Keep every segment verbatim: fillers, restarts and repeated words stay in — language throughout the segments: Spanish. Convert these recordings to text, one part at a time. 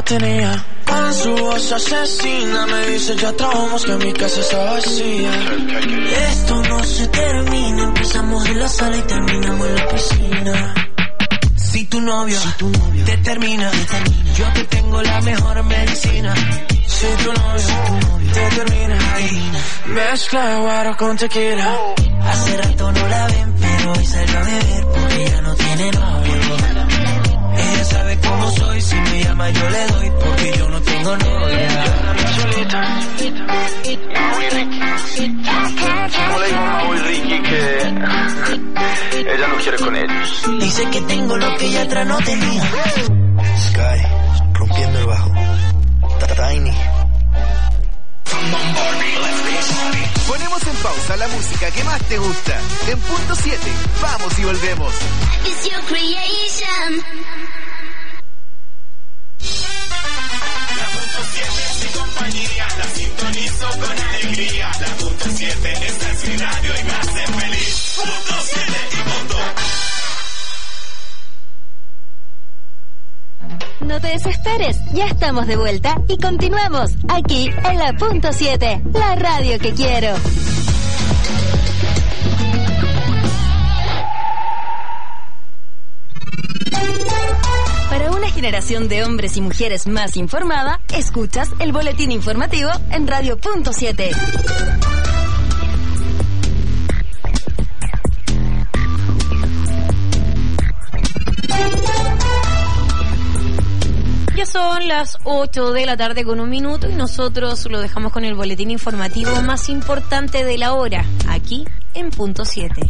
tenía. Con su voz asesina me dice ya trabamos que mi casa está vacía. Esto no se termina, empezamos en la sala y terminamos en la piscina. Si tu novio, si tu novio te, termina, te termina, yo te tengo la mejor medicina. Si tu novio, si tu novio te termina, ahí mezcla guaro con tequila. Hace rato no la ven, pero hoy salió a beber porque ya no tiene novio. Ella sabe cómo soy, si me llama yo le doy porque yo no tengo novia. ¿Cómo le digo a Mau y Ricky que ella no quiere con ellos? Dice que tengo lo que ella atrás no tenía. Sky, rompiendo el bajo. Tiny. Ponemos en pausa la música que más te gusta. En punto siete, vamos y volvemos. It's your creation. La punto siete es mi compañía, la sintonizo con alegría. La punto siete, esta es mi radio y me hace feliz. Punto siete y punto. No te desesperes, ya estamos de vuelta y continuamos aquí en la punto siete, la radio que quiero. Para una generación de hombres y mujeres más informada, escuchas el boletín informativo en Radio Punto siete. Ya son las ocho de la tarde con un minuto y nosotros lo dejamos con el boletín informativo más importante de la hora, aquí en Punto siete.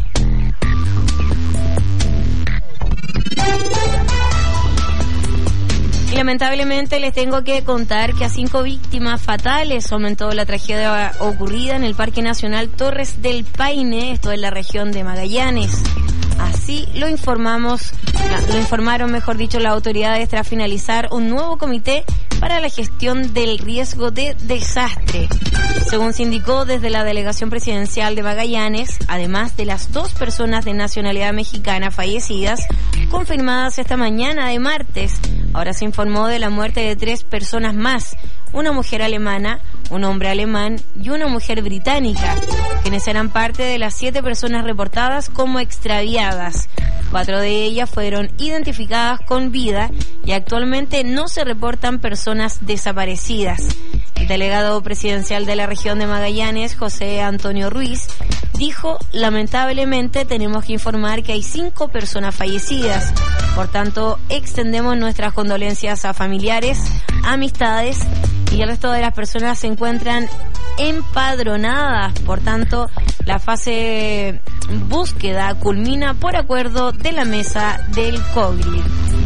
Y lamentablemente les tengo que contar que a cinco víctimas fatales aumentó la tragedia ocurrida en el Parque Nacional Torres del Paine, esto en la región de Magallanes. Así lo informamos, lo informaron, mejor dicho, las autoridades tras finalizar un nuevo comité para la gestión del riesgo de desastre. Según se indicó desde la Delegación Presidencial de Magallanes, además de las dos personas de nacionalidad mexicana fallecidas, confirmadas esta mañana de martes, ahora se informó de la muerte de tres personas más, una mujer alemana, un hombre alemán y una mujer británica, quienes eran parte de las siete personas reportadas como extraviadas. Cuatro de ellas fueron identificadas con vida y actualmente no se reportan personas desaparecidas. El delegado presidencial de la región de Magallanes, José Antonio Ruiz, dijo: lamentablemente tenemos que informar que hay cinco personas fallecidas. Por tanto, extendemos nuestras condolencias a familiares, amistades y el resto de las personas se encuentran empadronadas. Por tanto, la fase búsqueda culmina por acuerdo de la mesa del COVID.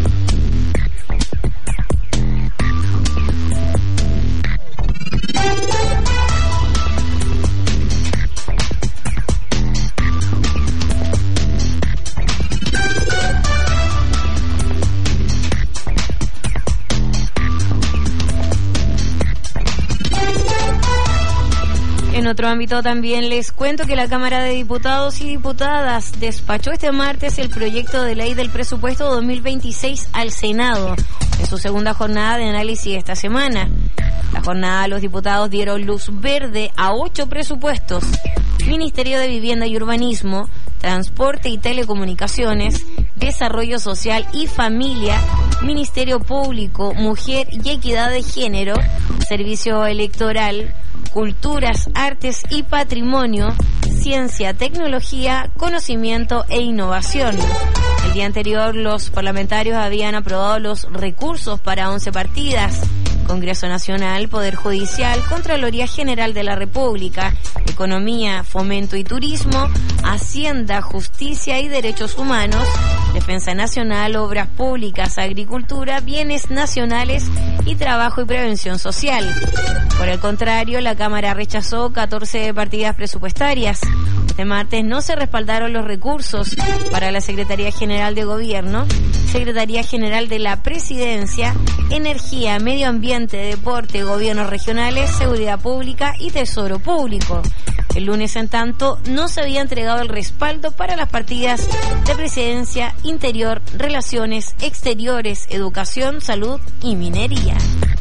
En otro ámbito también les cuento que la Cámara de Diputados y Diputadas despachó este martes el proyecto de ley del presupuesto dos mil veintiséis al Senado, en su segunda jornada de análisis esta semana. La jornada los diputados dieron luz verde a ocho presupuestos: Ministerio de Vivienda y Urbanismo, Transporte y Telecomunicaciones, Desarrollo Social y Familia, Ministerio Público, Mujer y Equidad de Género, Servicio Electoral, Culturas, Artes y Patrimonio, Ciencia, Tecnología, Conocimiento e Innovación. El día anterior los parlamentarios habían aprobado los recursos para once partidas: Congreso Nacional, Poder Judicial, Contraloría General de la República, Economía, Fomento y Turismo, Hacienda, Justicia y Derechos Humanos, Defensa Nacional, Obras Públicas, Agricultura, Bienes Nacionales y Trabajo y Prevención Social. Por el contrario, la Cámara rechazó catorce partidas presupuestarias. Este martes no se respaldaron los recursos para la Secretaría General de Gobierno, Secretaría General de la Presidencia, Energía, Medio Ambiente, Deporte, Gobiernos Regionales, Seguridad Pública y Tesoro Público. El lunes, en tanto, no se había entregado el respaldo para las partidas de Presidencia, Interior, Relaciones Exteriores, Educación, Salud y Minería.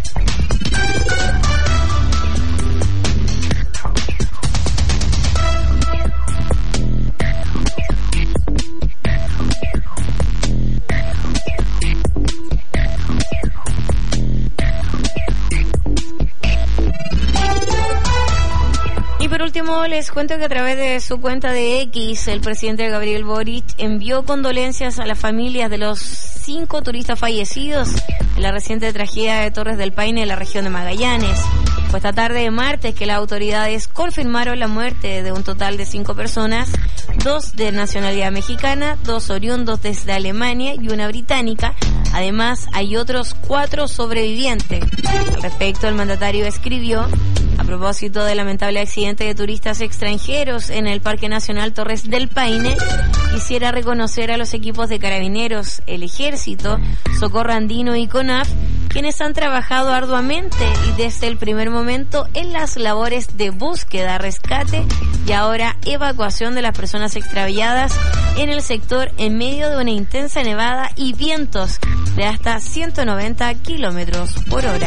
Por último, les cuento que a través de su cuenta de X, el presidente Gabriel Boric envió condolencias a las familias de los cinco turistas fallecidos en la reciente tragedia de Torres del Paine en la región de Magallanes. Fue esta tarde de martes que las autoridades confirmaron la muerte de un total de cinco personas, dos de nacionalidad mexicana, dos oriundos desde Alemania y una británica. Además, hay otros cuatro sobrevivientes. Al respecto, el mandatario escribió: a propósito del lamentable accidente de turistas extranjeros en el Parque Nacional Torres del Paine, quisiera reconocer a los equipos de Carabineros, el Ejército, Socorro Andino y CONAF, quienes han trabajado arduamente y desde el primer momento en las labores de búsqueda, rescate y ahora evacuación de las personas extraviadas en el sector en medio de una intensa nevada y vientos de hasta ciento noventa kilómetros por hora.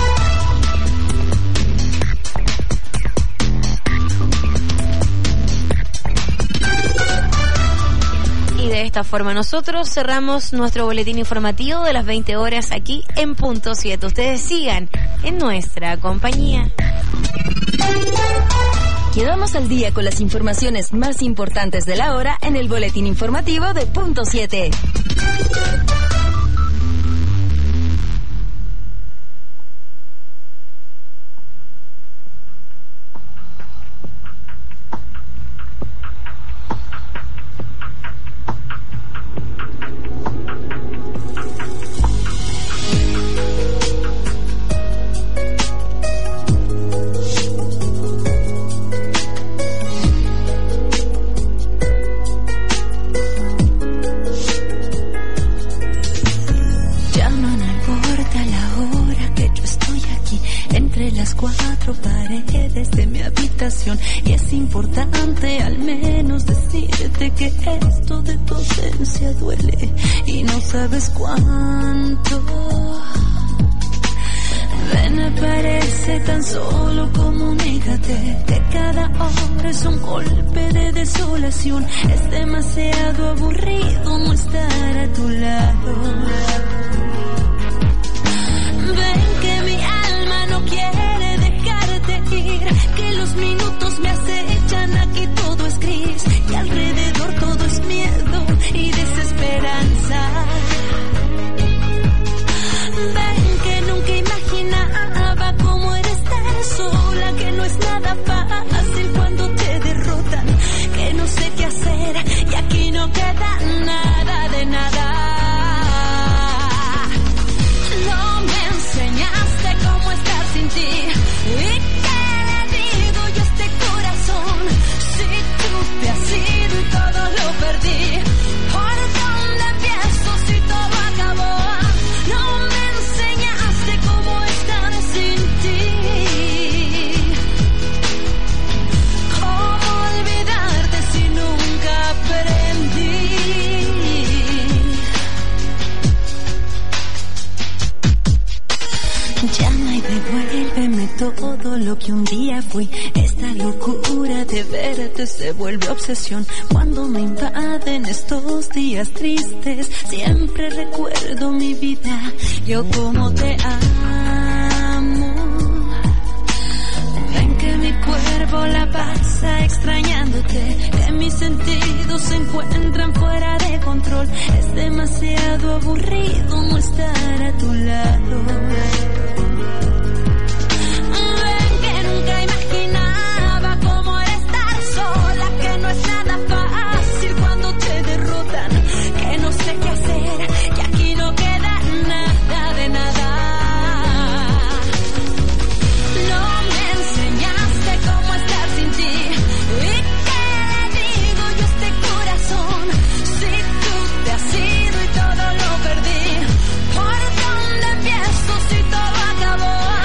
Y de esta forma nosotros cerramos nuestro boletín informativo de las veinte horas aquí en Punto siete. Ustedes sigan en nuestra compañía. Quedamos al día con las informaciones más importantes de la hora en el boletín informativo de Punto siete. Y es importante al menos decirte que esto de tu ausencia duele y no sabes cuánto. Ven, aparece tan solo, comunícate, que cada hora es un golpe de desolación. Es demasiado aburrido no estar a tu lado. Ven que mi alma no quiere dejarte ir, que los minutos me acechan, aquí todo es gris y alrededor todo es miedo y desesperanza. Ven que nunca imaginaba cómo era estar sola, que no es nada fácil cuando te derrotan, que no sé qué hacer y aquí no queda nada de nada. No me enseñaste cómo estar sin ti y qué le digo yo a este corazón si tú te has ido y todo lo perdí. ¿Por dónde empiezo si todo acabó? No me enseñaste cómo estar sin ti. ¿Cómo olvidarte si nunca aprendí? Llama y devuélveme todo lo que un día fui. Esta locura de verte se vuelve obsesión. Cuando me invaden estos días tristes, siempre recuerdo mi vida, yo como te amo. Ven que mi cuerpo la pasa extrañándote, que mis sentidos se encuentran fuera de control. Es demasiado aburrido no estar a tu lado. Ven que nunca imaginaba cómo era estar sola, que no es nada fácil cuando te derrotan, que no sé qué hacer y aquí no queda nada de nada. No me enseñaste cómo estar sin ti y qué le digo yo a este corazón si tú te has ido y todo lo perdí. ¿Por dónde empiezo si todo acabó?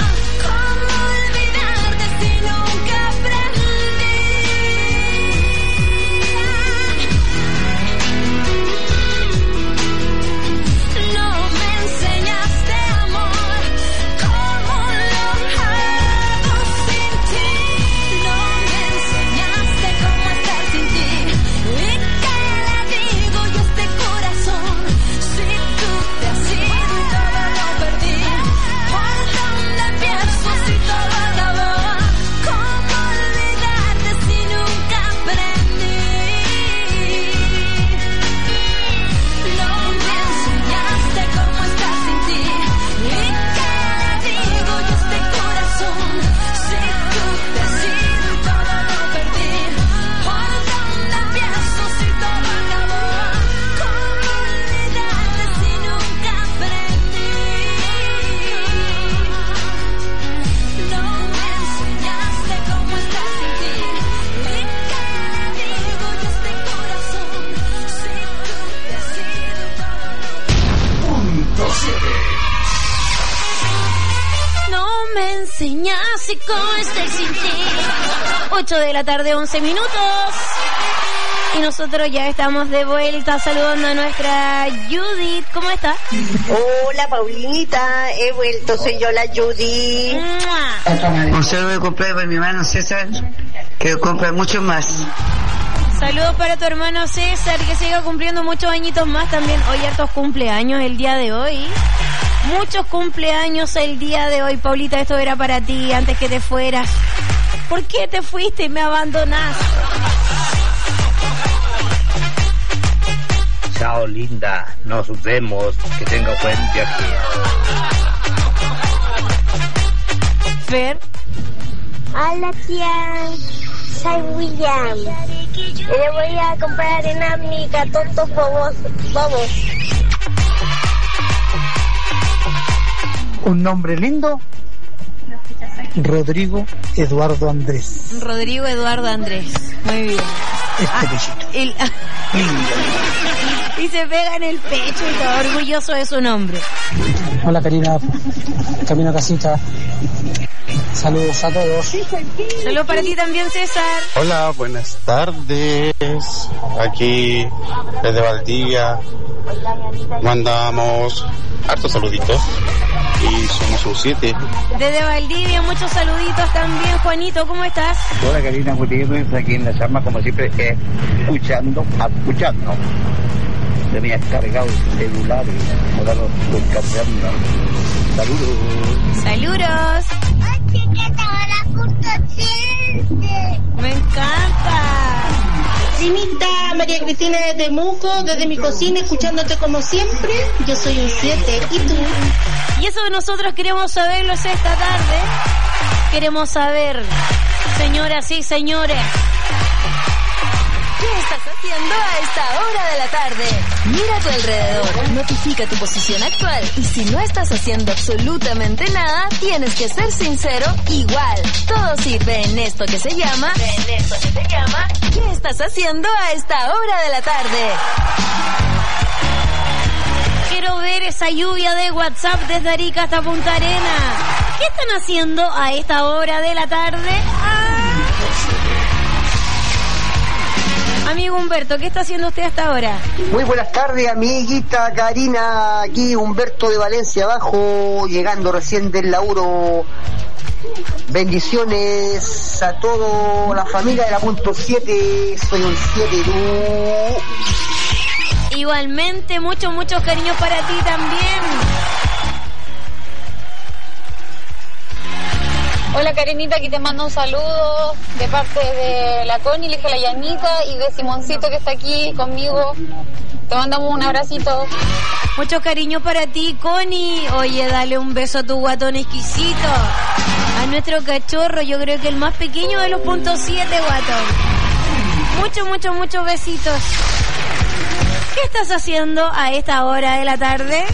ocho de la tarde, once minutos. Y nosotros ya estamos de vuelta saludando a nuestra Judith. ¿Cómo está? Hola, Paulinita. He vuelto, soy yo la Judith. Un saludo de cumpleaños para mi hermano César, que compra mucho más. Saludos para tu hermano César, que siga cumpliendo muchos añitos más también. Hoy hartos cumpleaños el día de hoy. Muchos cumpleaños el día de hoy. Paulita, esto era para ti antes que te fueras. ¿Por qué te fuiste y me abandonaste? Chao, linda. Nos vemos. Que tenga buen viaje. Fer. Hola, tía. Soy William. Le voy a comprar arena a mi gatotos bobos. bobos. Un nombre lindo. Rodrigo Eduardo Andrés. Rodrigo Eduardo Andrés. Muy bien. Este pechito. El... y se pega en el pecho y todo orgulloso de su nombre. Hola, Karina. Camino a casita. Saludos a todos. Saludos para ti también, César. Hola, buenas tardes. Aquí desde Valdivia mandamos hartos saluditos y somos un siete. Desde Valdivia, muchos saluditos también. Juanito, ¿cómo estás? Hola, Karina Gutiérrez, aquí en la llama, como siempre, escuchando, escuchando. Se me ha cargado el celular y ahora lo estoy cargando. Saludos. Saludos. Me encanta. Primita María Cristina de Temuco, desde mi cocina, escuchándote como siempre. Yo soy un siete. ¿Y tú? Y eso nosotros queremos saberlo esta tarde. Queremos saber, señoras y señores, ¿qué estás haciendo a esta hora de la tarde? Mira a tu alrededor, notifica tu posición actual y si no estás haciendo absolutamente nada, tienes que ser sincero igual. Todo sirve en esto que se llama... En esto que se llama... ¿Qué estás haciendo a esta hora de la tarde? Quiero ver esa lluvia de WhatsApp desde Arica hasta Punta Arenas. ¿Qué están haciendo a esta hora de la tarde? ¡Ah! Amigo Humberto, ¿qué está haciendo usted hasta ahora? Muy buenas tardes, amiguita Karina. Aquí Humberto de Valencia Abajo, llegando recién del laburo. Bendiciones a toda la familia de la punto siete. Soy un siete, tú. Igualmente, muchos, muchos cariños para ti también. Hola Karenita, aquí te mando un saludo de parte de la Connie, la hija de la Yanita y de Simoncito que está aquí conmigo. Te mandamos un abracito. Mucho cariño para ti, Connie. Oye, dale un beso a tu guatón exquisito. A nuestro cachorro, yo creo que el más pequeño de los puntos siete, guatón. Muchos, muchos, muchos besitos. ¿Qué estás haciendo a esta hora de la tarde?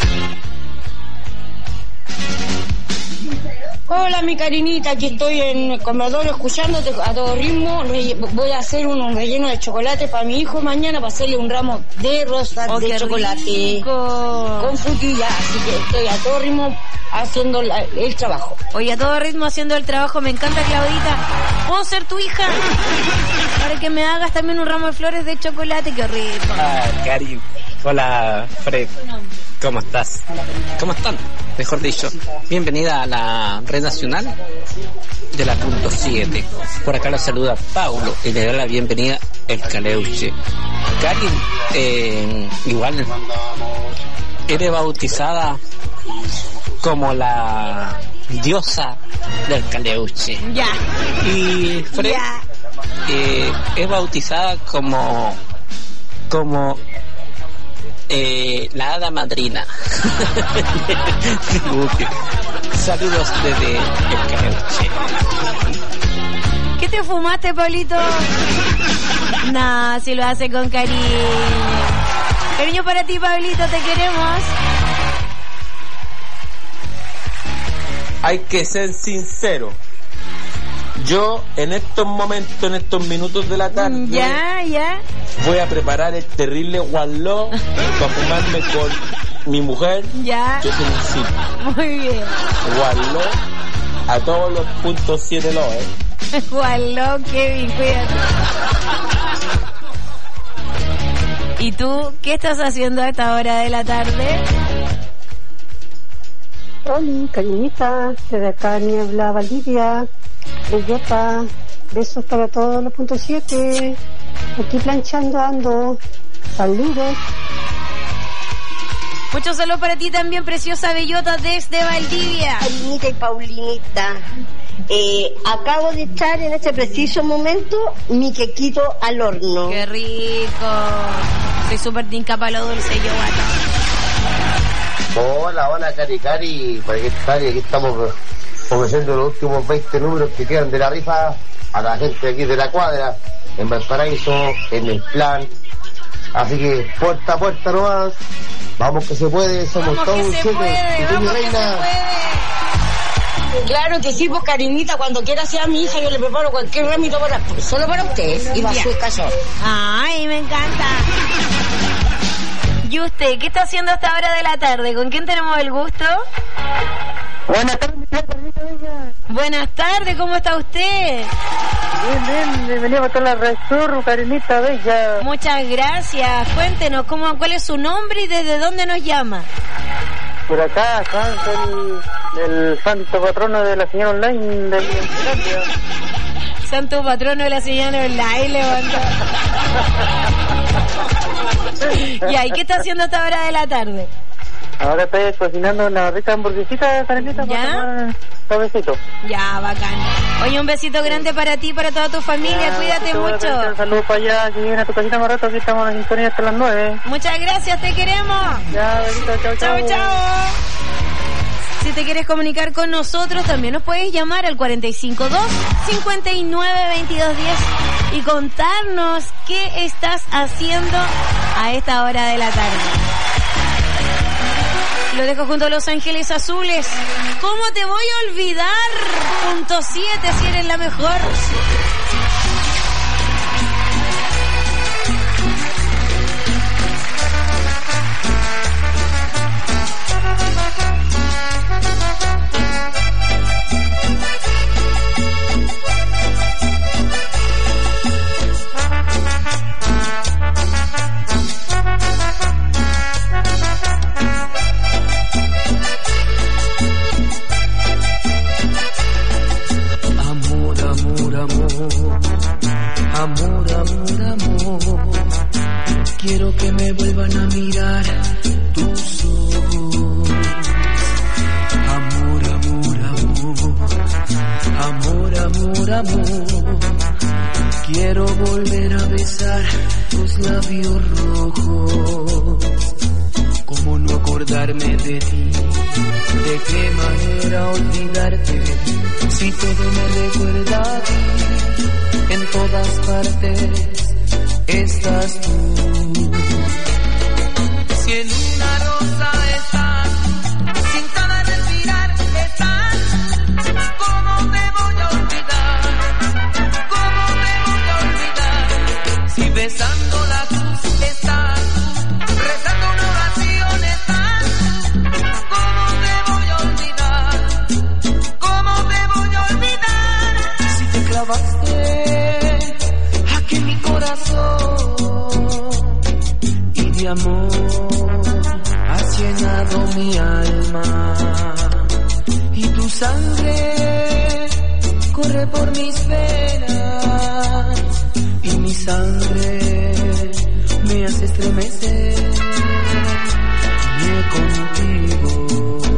Hola, mi Karinita, aquí estoy en el comedor escuchándote a todo ritmo. Voy a hacer un, un relleno de chocolate para mi hijo mañana para hacerle un ramo de rosas oh, de chocolate rico. Con frutilla. Así que estoy a todo ritmo haciendo la, el trabajo. Oye, a todo ritmo haciendo el trabajo. Me encanta, Claudita. ¿Puedo ser tu hija? Para que me hagas también un ramo de flores de chocolate. Qué rico. Ah, Karin. Hola, Fred. ¿Cómo estás? ¿Cómo están? Mejor dicho, bienvenida a la red nacional de la punto siete. Por acá la saluda Paulo y le da la bienvenida el Caleuche. Karin, eh, igual, eres bautizada como la diosa del Caleuche. Ya. Y Fred ya. Eh, es bautizada como como Eh, la hada madrina. Saludos desde el Caleuche. ¿Qué te fumaste, Pablito? No, si lo hace con cariño. Cariño para ti, Pablito, te queremos. Hay que ser sincero. Yo en estos momentos, en estos minutos de la tarde, ya, ya, voy a preparar el terrible gualó para fumarme con mi mujer. Ya. Yo soy un sí. Muy bien. Gualó a todos los puntos siete lo, eh. Wallo, Kevin, cuídate. ¿Y tú qué estás haciendo a esta hora de la tarde? Hola, cariñita, desde acá Niebla, Valdivia, Bellota, besos para todos los puntos siete, aquí planchando ando, saludos. Muchos saludos para ti también, preciosa Bellota, desde Valdivia. Paulinita y Paulinita, eh, acabo de echar en este preciso momento mi quequito al horno. ¡Qué rico! Soy súper tinca para lo dulce, yo, guata. Hola, hola, Cari Cari, por aquí, Cari, aquí estamos ofreciendo los últimos veinte números que quedan de la rifa a la gente aquí de la cuadra, en Valparaíso, en el plan. Así que puerta a puerta nomás, vamos que se puede, somos todos un siete, y tú mi reina. Claro que sí, pues cariñita, cuando quiera sea mi hija, yo le preparo cualquier ramito para, solo para usted y para su escaso. Ay, me encanta. ¿Y usted qué está haciendo a esta hora de la tarde? ¿Con quién tenemos el gusto? Buenas tardes, Carlita Bella. Buenas tardes, ¿cómo está usted? Bien, bien, bienvenido a la Red Sur, Carlita Bella. Muchas gracias. Cuéntenos, ¿cómo, ¿cuál es su nombre y desde dónde nos llama? Por acá, acá, el, el santo patrono de la señora online de Finlandia. Santo patrono de la señora online, levanta. Ya, ¿y qué está haciendo a esta hora de la tarde? Ahora estoy cocinando una rica hamburguesita, Carlita, para tomar suavecito. Ya, bacán. Oye, un besito grande para ti y para toda tu familia, ya, cuídate mucho. Un saludo para allá, que viene a tu casita más rato, aquí estamos en sintonía hasta las nueve. Muchas gracias, te queremos. Ya, besito, chao, chao. Chao, chao. Si te quieres comunicar con nosotros, también nos puedes llamar al cuatro cinco dos, cinco nueve, veintidós diez y contarnos qué estás haciendo a esta hora de la tarde. Lo dejo junto a Los Ángeles Azules. ¿Cómo te voy a olvidar? Punto siete, si eres la mejor. Amor, amor, amor, quiero que me vuelvan a mirar tus ojos. Amor, amor, amor, amor, amor, amor, quiero volver a besar tus labios rojos. ¿Cómo no acordarme de ti? ¿De qué manera olvidarte? Si todo me recuerda a ti. En todas partes estás tú. Si en una rosa estás, sin cada respirar estás, ¿cómo me voy a olvidar? ¿Cómo me voy a olvidar? Si besando la cruz estás, rezando una oración estás, ¿cómo me voy a olvidar? ¿Cómo me voy a olvidar? Si te clavaste y de amor has llenado mi alma y tu sangre corre por mis venas y mi sangre me hace estremecer contigo.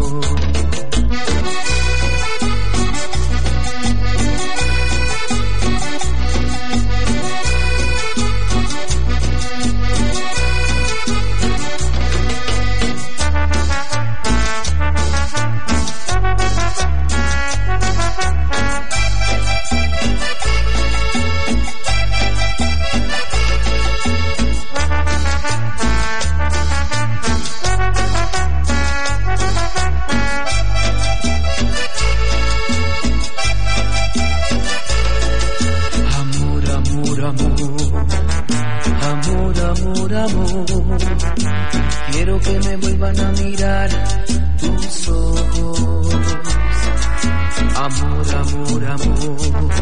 Quiero que me vuelvan a mirar tus ojos. Amor, amor, amor,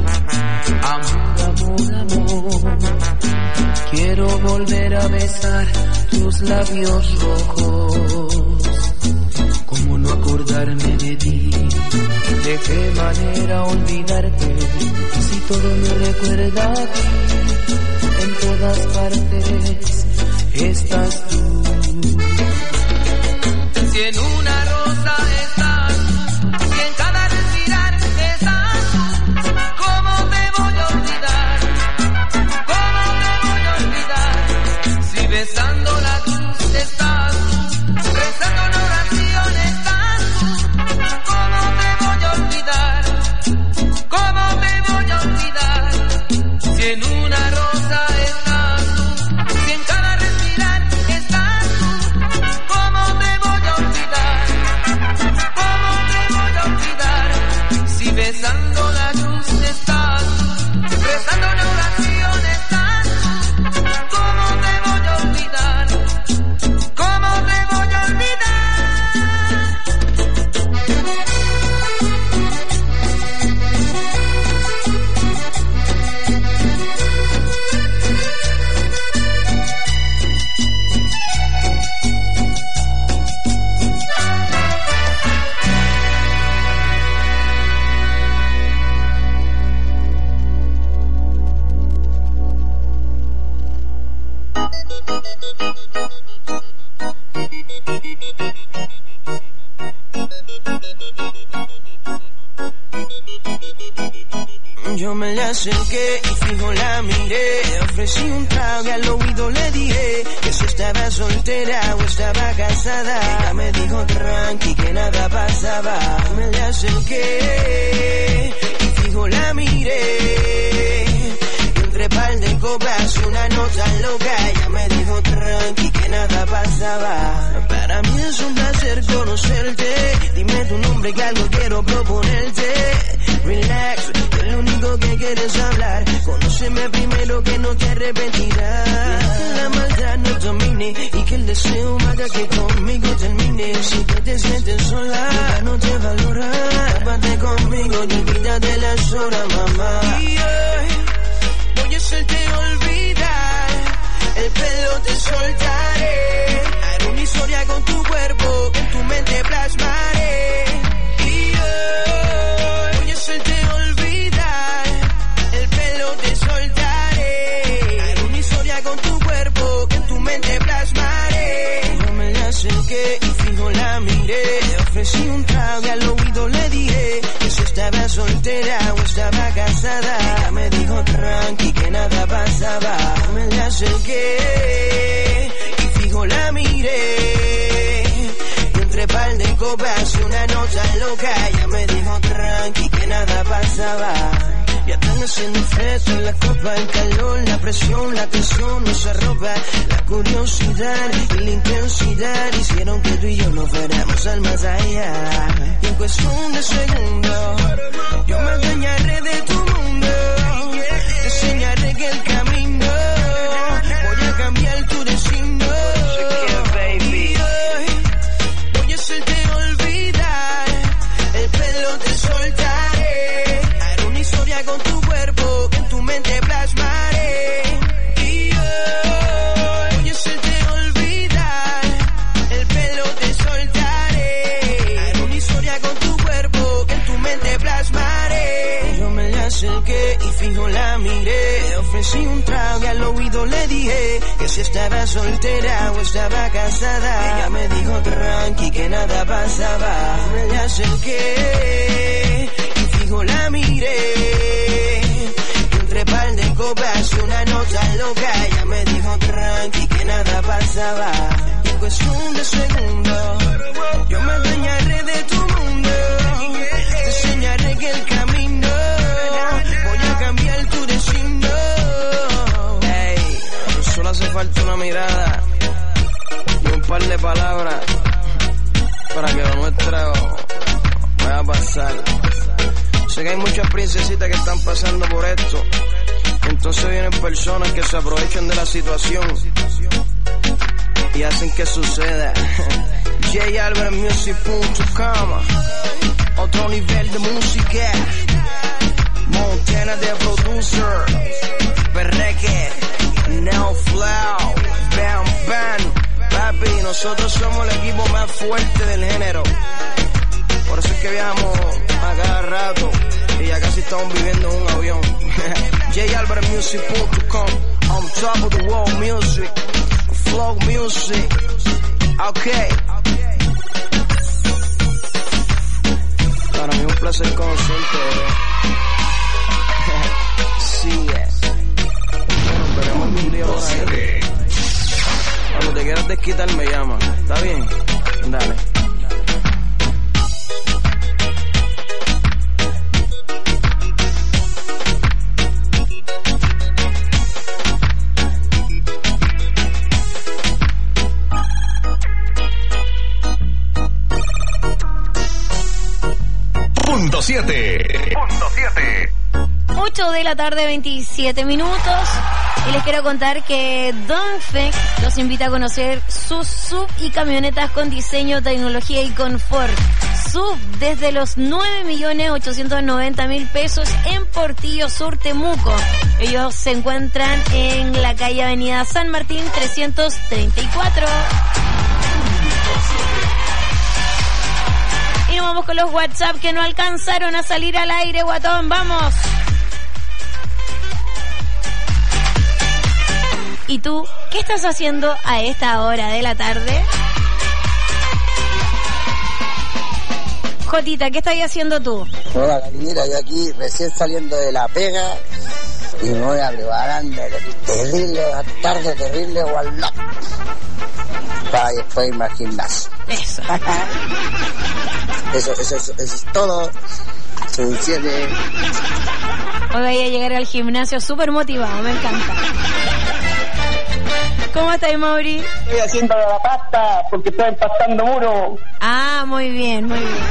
amor, amor, amor. Quiero volver a besar tus labios rojos. ¿Cómo no acordarme de ti? ¿De qué manera olvidarte? Si todo me recuerda a ti, en todas partes estás tú. Si en una rosa estás, si en cada respirar estás tú, ¿cómo te voy a olvidar? ¿Cómo te voy a olvidar? Si besando la cruz estás tú, rezando una oración estás tú, ¿cómo te voy a olvidar? ¿Cómo te voy a olvidar? Si en una rosa estás tú, si en cada respirar estás tú, ¿cómo te voy a olvidar? ¿Cómo te voy a olvidar? Si besando la cruz estás tú, rezando una oración estás tú, ¿cómo te voy a olvidar? ¿Cómo te voy a olvidar? Yo me le acerqué y fijo la miré, ofrecí un trago y al oído le dije que si estaba soltera o estaba casada. Ella me dijo tranqui que nada pasaba. Me le acerqué y fijo la miré, y entre par de copas y una nota loca. Ella me dijo tranqui que nada pasaba. Para mí es un placer conocerte, dime tu nombre que algo quiero proponerte. Relax, lo único que quieres hablar, conóceme primero que no te arrepentirás. Que la maldad no domine y que el deseo haga que conmigo termine. Si tú te sientes sola, ya no te valora, aparte conmigo y olvídate las horas, mamá. Y hoy voy a hacerte olvidar, el pelo te soltaré, haré una historia con tu cuerpo, en tu mente plasmaré. Y hoy voy a hacerte olvidar, el pelo te soltaré, haré una historia con tu cuerpo, en tu mente plasmaré. Yo me le acerqué y fijo la miré, le ofrecí un trago y al oído le dije que si estaba soltera o estaba casada. Ella me dijo tranqui que nada pasaba. Me le acerqué y fijo la miré, y entre par de copas y una nota loca. Ella me dijo tranqui que nada pasaba. Ya están haciendo efecto en la copa, el calor, la presión, la tensión, nuestra ropa, la curiosidad y la intensidad hicieron que tú y yo no fuéramos al más allá. Y en cuestión de segundos, yo me adueñaré de tu mundo, te enseñaré que el camino, voy a cambiar tu destino. Y hoy voy a hacerte olvidar, el pelo te soltaré, haré una historia con tu cuerpo, en tu mente plasmaré. Y hoy voy a hacerte olvidar, el pelo te soltaré, haré una historia con tu cuerpo, en tu mente plasmaré. Yo me le acerqué y fijo la miré, le ofrecí un trago y al oído le dije que si estaba soltera o estaba casada. Ella me dijo tranqui que nada pasaba. Me le acerqué y fijo la miré, y entre par de copas y una nota loca. Ella me dijo tranqui que nada pasaba. Y en cuestión de segundos, yo me adueñaré de tu mundo, te enseñaré que el camino, voy a cambiar tu destino. Ey, solo hace falta una mirada y un par de palabras para que lo nuestro vaya a pasar. Sé que hay muchas princesitas que están pasando por esto, entonces vienen personas que se aprovechan de la situación y hacen que suceda. j albert music punto com. Otro nivel de música. Montana de producer. Perreque. Now Flow. Bam Bam. Papi, nosotros somos el equipo más fuerte del género. Por eso es que viajamos a cada rato. Y ya casi estamos viviendo en un avión. j albert music punto com. On top of the world music. Flow music. Okay. Para mí es un placer conocerte. Sí, es. Bueno, veremos un día por ahí. Cuando te quieras desquitar me llama. ¿Está bien? Dale. Punto siete. Punto siete. ocho de la tarde, veintisiete minutos. Y les quiero contar que Dongfeng los invita a conocer sus sub y camionetas con diseño, tecnología y confort. Sub desde los nueve millones ochocientos noventa mil pesos en Portillo Sur, Temuco. Ellos se encuentran en la calle Avenida San Martín trescientos treinta y cuatro. Y nos vamos con los WhatsApp que no alcanzaron a salir al aire, guatón. ¡Vamos! ¿Y tú qué estás haciendo a esta hora de la tarde? Jotita, ¿qué estás haciendo tú? Hola, Carinita, yo aquí recién saliendo de la pega y me voy a preparando terrible, tarde terrible o al lado para después irme al gimnasio. Eso. Eso, eso, eso, eso es todo. Son siete. Hoy voy a llegar al gimnasio súper motivado, me encanta. ¿Cómo estás, Mauri? Estoy haciendo la pasta porque estoy empastando muro. Ah, muy bien, muy bien.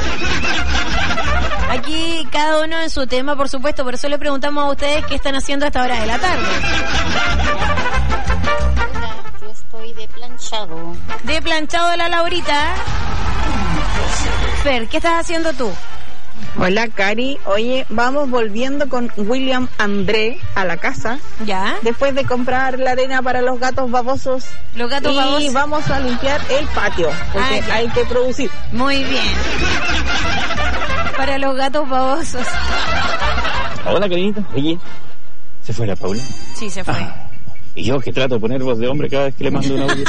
Aquí cada uno en su tema, por supuesto, por eso le preguntamos a ustedes qué están haciendo a esta hora de la tarde. Yo estoy de planchado. De planchado de la Laurita. Fer, ¿qué estás haciendo tú? Hola, Cari. Oye, vamos volviendo con William André a la casa. ¿Ya? Después de comprar la arena para los gatos babosos. Los gatos y babosos. Y vamos a limpiar el patio, porque ah, hay que producir. Muy bien. Para los gatos babosos. Hola, Carinita. Oye, ¿se fue la Paula? Sí, se fue. Ah. Y yo que trato de poner voz de hombre cada vez que le mando un audio.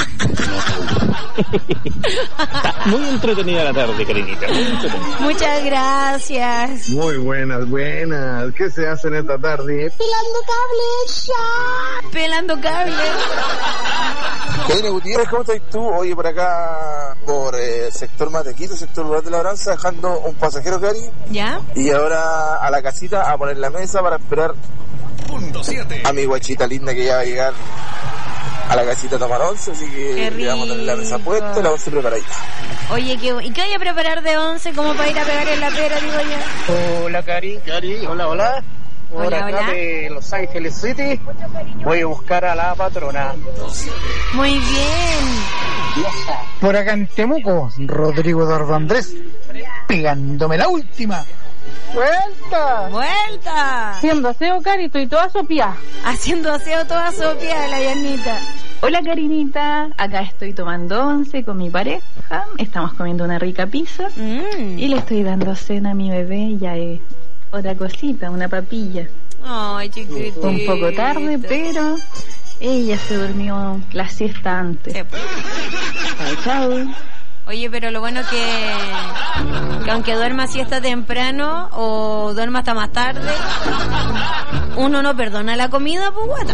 Está muy entretenida la tarde, Carinita. Muy entretenida. Muchas gracias. Muy buenas, buenas. ¿Qué se hace en esta tarde? Pelando cables, ya. Pelando cables. Karina Gutiérrez, ¿cómo estás tú? Oye, por acá, por el eh, sector Matequito, sector rural de Labranza, dejando un pasajero, Cari. ¿Ya? Y ahora a la casita a poner la mesa para esperar Punto siete. a mi guachita linda que ya va a llegar a la casita a tomar once, así que le vamos a tener la mesa puesta y la once preparadita. Oye, ¿qué, ¿y qué voy a preparar de once como para ir a pegar en la pera, digo yo? Hola, Cari. Cari, hola, hola. Por Hola, acá hola. de Los Ángeles City voy a buscar a la patrona. Muy bien. Por acá en Temuco, Rodrigo Eduardo Andrés, pegándome la última. ¡Vuelta! ¡Vuelta! Haciendo aseo, Cari, estoy toda sopia. Haciendo aseo toda sopia, la Yanita. Hola, Carinita. Acá estoy tomando once con mi pareja. Estamos comiendo una rica pizza. Mm. Y le estoy dando cena a mi bebé. Ya es otra cosita, una papilla. Ay, chiquitita. Un poco tarde, pero ella se durmió la siesta antes. Sí. Chao, chao. Oye, pero lo bueno que, que aunque duerma siesta temprano o duerma hasta más tarde, uno no perdona la comida, pues guata.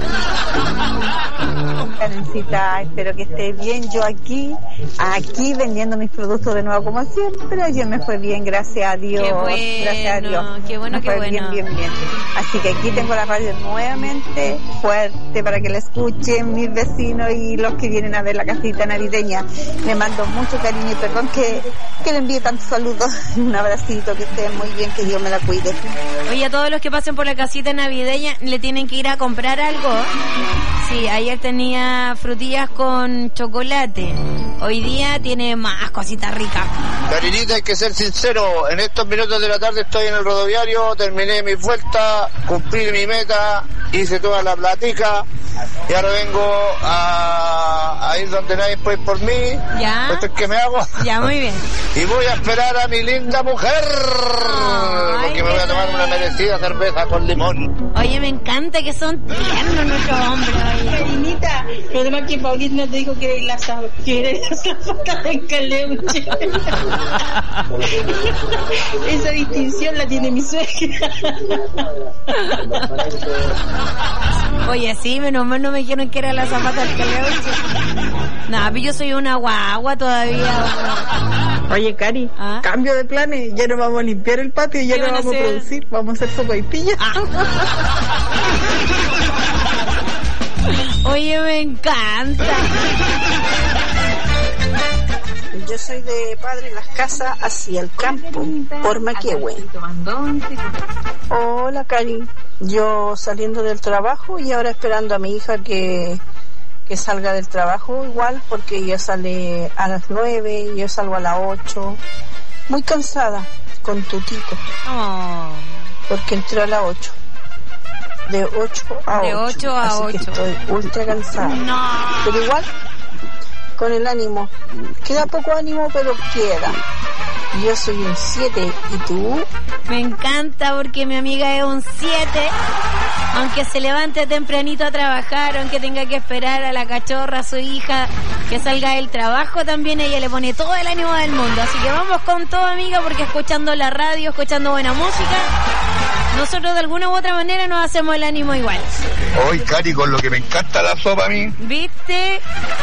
Karencita, espero que estés bien. Yo aquí, aquí vendiendo mis productos de nuevo como siempre. Ayer me fue bien, gracias a Dios. Qué bueno, gracias a Dios. Qué bueno, me qué fue bueno. Bien, bien, bien. Así que aquí tengo la radio nuevamente fuerte para que la escuchen mis vecinos y los que vienen a ver la casita navideña. Le mando mucho cariño y perdón que, que le envíe tantos saludos. Un abracito, que estén muy bien, que Dios me la cuide. Oye, a todos los que pasen por la casita navideña, ¿le tienen que ir a comprar algo? Sí, ayer tenía frutillas con chocolate, Hoy día tiene más cositas ricas. Karinita, hay que ser sincero, en estos minutos de la tarde estoy en el rodoviario, terminé mi vuelta, cumplí mi meta, hice toda la platica y ahora vengo a, a ir donde nadie puede ir por mí. Ya. Esto es que me hago. Ya, muy bien. Y voy a esperar a mi linda mujer, ay, porque me voy a tomar una merecida cerveza con limón. Oye, me encanta que son tiernos nuestros hombres. Karinita, lo demás que Paulina te dijo que las que las zapatas de Caleuche. Esa distinción la tiene mi suegra. Oye, sí, menos mal no me dijeron que era la zapata del Caleuche. No, pero yo soy una guagua todavía. Oye, Cari, ¿ah? Cambio de planes, ya no vamos a limpiar el patio, ya no vamos a, a producir, vamos a hacer sopaipilla. Ah. Oye, me encanta. Yo soy de Padre Las Casas hacia el campo, por Maquehue. Hola, Cari. Yo saliendo del trabajo y ahora esperando a mi hija que, que salga del trabajo igual, porque ella sale a las nueve y yo salgo a las ocho. Muy cansada, con tutito. Oh. Porque entré a las ocho. De ocho a ocho. De ocho a ocho. Así que estoy ultra cansada. No. Pero igual, con el ánimo. Queda poco ánimo, pero queda. Yo soy un siete, ¿y tú? Me encanta porque mi amiga es un siete. Aunque se levante tempranito a trabajar, aunque tenga que esperar a la cachorra, a su hija, que salga del trabajo, también ella le pone todo el ánimo del mundo. Así que vamos con todo, amiga, porque escuchando la radio, escuchando buena música, nosotros de alguna u otra manera nos hacemos el ánimo igual. Hoy, Cari, con lo que me encanta la sopa a mí. ¿Viste?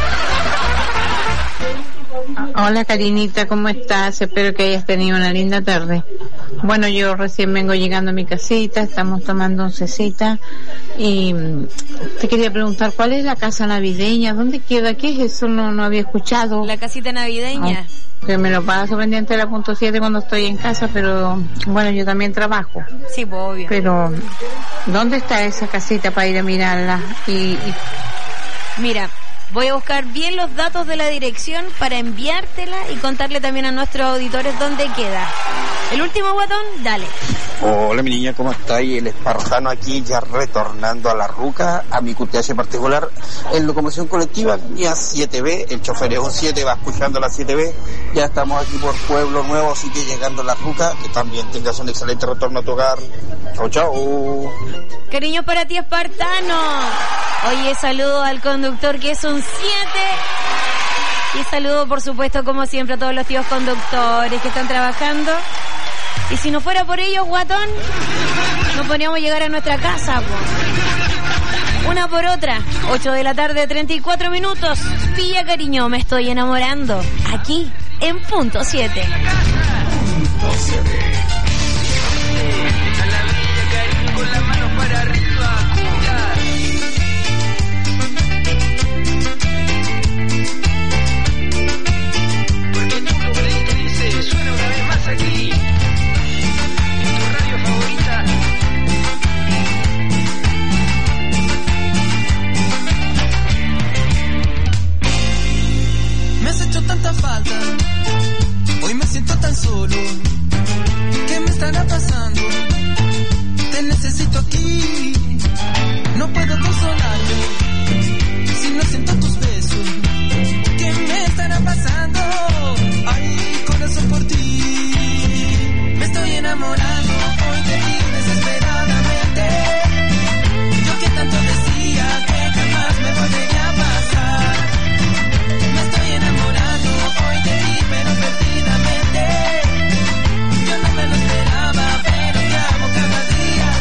Hola, Karinita, ¿cómo estás? Espero que hayas tenido una linda tarde. Bueno, yo recién vengo llegando a mi casita, estamos tomando oncecita y te quería preguntar, ¿cuál es la casa navideña? ¿Dónde queda? ¿Qué es eso? No, no había escuchado. La casita navideña. Oh, que me lo paso pendiente de la punto siete cuando estoy en casa, pero bueno, yo también trabajo. Sí, pues obvio. Pero, ¿dónde está esa casita para ir a mirarla? Y, y... Mira, voy a buscar bien los datos de la dirección para enviártela y contarle también a nuestros auditores dónde queda. El último guatón, dale. Hola, mi niña, ¿cómo está? Y el esparjano aquí ya retornando a la ruca, a mi Q T H particular, en locomoción colectiva, línea siete B, el chofer es un siete, va escuchando la siete B, ya estamos aquí por Pueblo Nuevo, así que llegando a la ruca, que también tengas un excelente retorno a tu hogar. Chau, chau. Cariño para ti, espartano. Oye, saludo al conductor que es un siete. Y saludo, por supuesto, como siempre, a todos los tíos conductores que están trabajando. Y si no fuera por ellos, guatón, no podríamos llegar a nuestra casa, po. Una por otra, ocho de la tarde, treinta y cuatro minutos. Pilla, cariño, me estoy enamorando. Aquí, en Punto siete. Punto siete. Con la mano para arriba, cumbia. Porque tú lo que dice suena una vez más aquí, en tu radio favorita. Me has hecho tanta falta, hoy me siento tan solo. ¿Qué me estará pasando? Te necesito aquí, no puedo consolarme si no siento tus besos. ¿Qué me estará pasando? Ay, corazón, por ti me estoy enamorando hoy de ti desesperadamente. Yo que tanto decía que jamás me volvería a pasar. Me estoy enamorando hoy de ti, pero perdidamente. Yo no me lo esperaba, pero te amo cada día.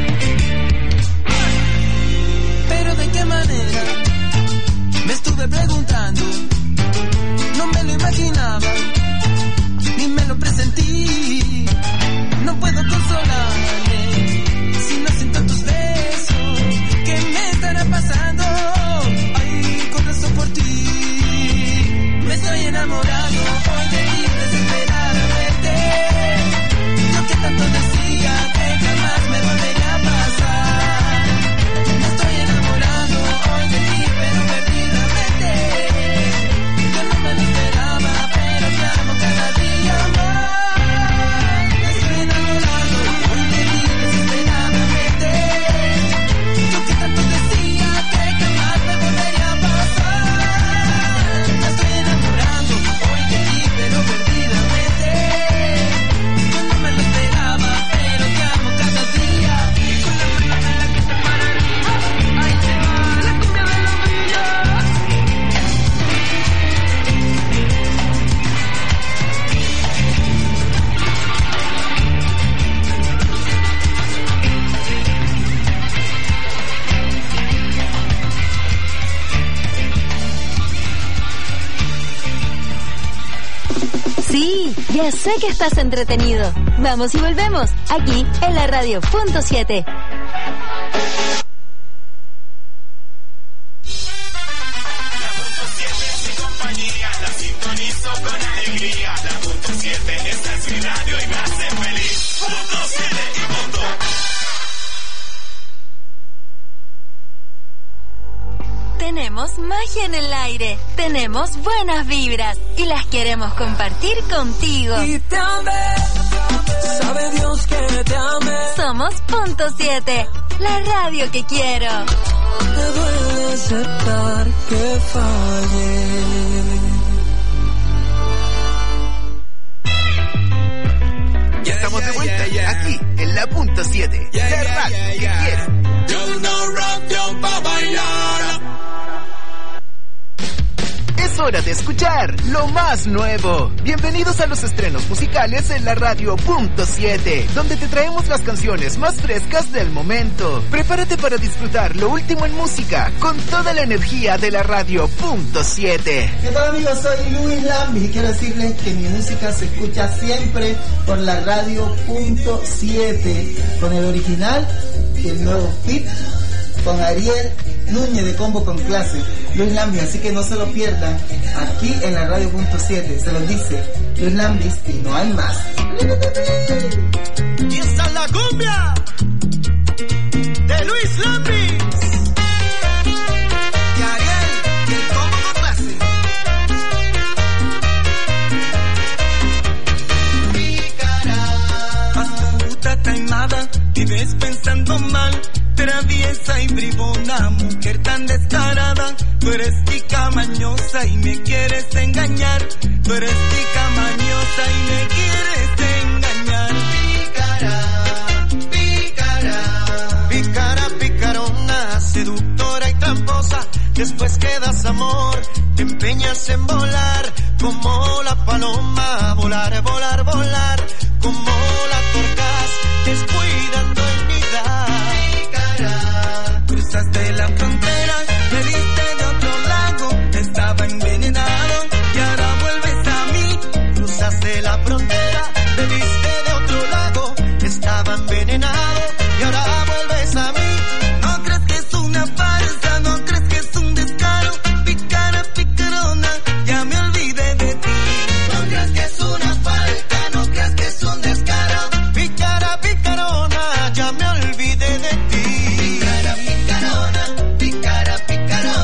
Pero de qué manera, me estuve preguntando, no me lo imaginaba, ni me lo presentí. No puedo consolarme si no siento tus besos. ¿Qué me estará pasando? Ay, corazón, por ti me estoy enamorando hoy de ti desesperadamente. Yo que tanto decía que jamás me volvería a pasar. Me estoy enamorando hoy de ti, pero perdidamente. Yo no me lo esperaba. porque sé que estás entretenido. Vamos y volvemos, aquí en la radio punto siete. Tenemos magia en el aire, tenemos buenas vibras y las queremos compartir contigo. Y te amé, sabe Dios que te amé. Somos Punto siete, la radio que quiero. Te duele aceptar que fallé. Ya estamos de vuelta, aquí en la Punto siete, la radio que quiero. Yo no rock, yo pa' bailar. Es hora de escuchar lo más nuevo. Bienvenidos a los estrenos musicales en la radio Punto siete, donde te traemos las canciones más frescas del momento. Prepárate para disfrutar lo último en música con toda la energía de la radio Punto siete. ¿Qué tal, amigos? Soy Luis Lambis y quiero decirles que mi música se escucha siempre por la radio Punto siete, con el original y el nuevo fit con Ariel Núñez de Combo con Clase, Luis Lambis, así que no se lo pierdan aquí en la radio Punto siete. Se los dice Luis Lambis y no hay más. Y esta es la cumbia de Luis Lambis y Ariel y el Combo con Clase. Mi cara, astuta, taimada, vives pensando mal. Traviesa y bribona, mujer tan descarada. Tú eres tica mañosa y me quieres engañar. Tú eres tica mañosa y me quieres engañar. Pícara, pícara, pícara, picarona, seductora y tramposa. Después que das amor, te empeñas en volar como la paloma. Volar, volar, volar como la torcaz, descuidando en nidar. Cruzaste la frontera, me diste de otro lado, estaba envenenado y ahora vuelves a mí. Cruzaste la frontera, me diste de otro lado, estaba envenenado y ahora vuelves a mí. No crees que es una farsa, no crees que es un descaro. Picara, picarona, ya me olvidé de ti. No creas que es una falta, no creas que es un descaro. Picara, picarona, ya me olvidé de ti. Picara, picarona, picara, picarona.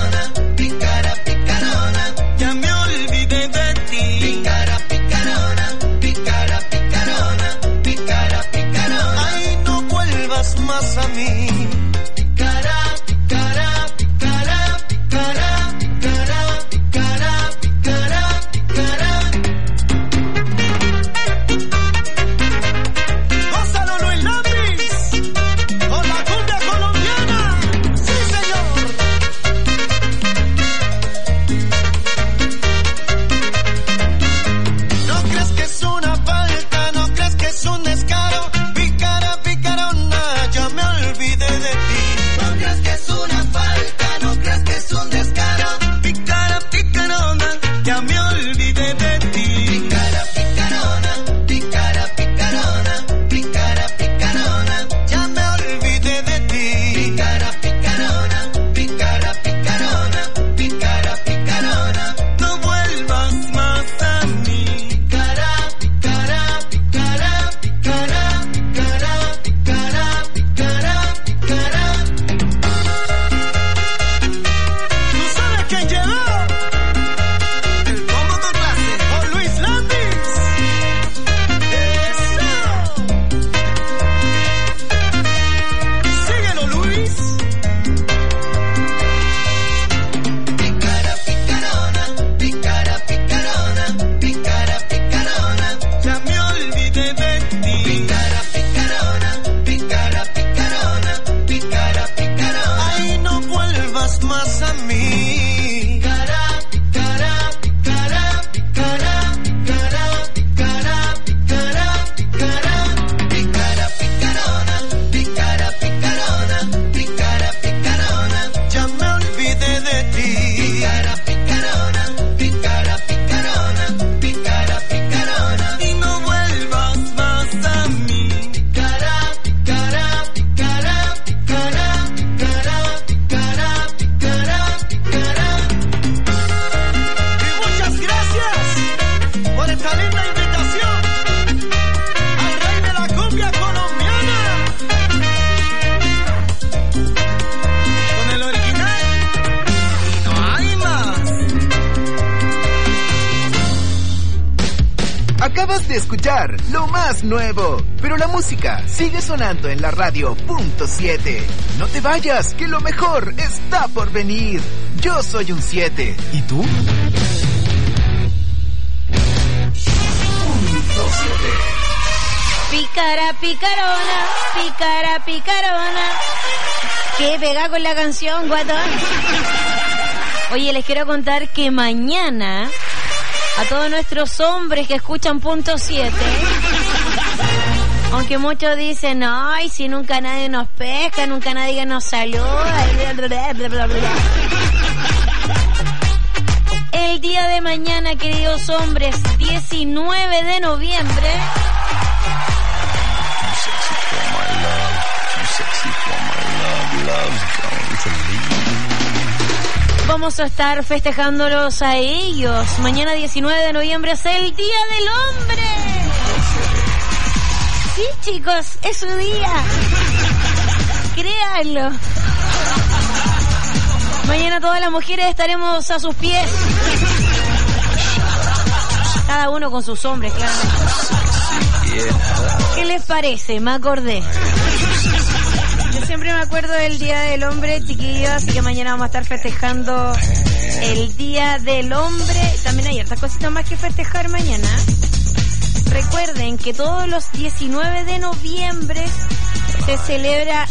de escuchar lo más nuevo, pero la música sigue sonando en la radio punto siete. No te vayas, que lo mejor está por venir. Yo soy un siete. ¿Y tú? Pícara, picarona, pícara, picarona. ¿Qué pega con la canción, guatón? Oye, les quiero contar que mañana a todos nuestros hombres que escuchan punto siete, aunque muchos dicen, ay, si nunca nadie nos pesca, nunca nadie nos saluda, bla, bla, bla, bla, bla. El día de mañana, queridos hombres, diecinueve de noviembre, vamos a estar festejándolos a ellos. Mañana diecinueve de noviembre es el Día del Hombre. Sí, chicos, es su día. Créanlo. Mañana todas las mujeres estaremos a sus pies. Cada uno con sus hombres, claramente. ¿Qué les parece? Me acordé. Yo siempre me acuerdo del Día del Hombre, chiquillos, así que mañana vamos a estar festejando el Día del Hombre. También hay hartas cositas más que festejar mañana. Recuerden que todos los diecinueve de noviembre se celebra